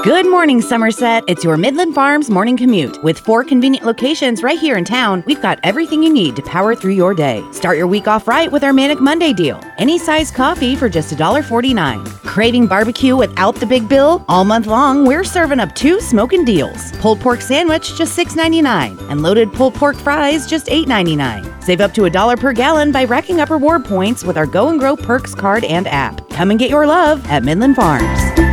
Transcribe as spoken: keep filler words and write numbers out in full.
Good morning, Somerset. It's your Midland Farms morning commute. With four convenient locations right here in town, we've got everything you need to power through your day. Start your week off right with our Manic Monday deal. Any size coffee for just one dollar and forty-nine cents. Craving barbecue without the big bill? All month long, we're serving up two smoking deals. Pulled pork sandwich, just six ninety-nine, and loaded pulled pork fries, just eight ninety-nine. Save up to a dollar per gallon by racking up reward points with our Go and Grow Perks card and app. Come and get your love at Midland Farms.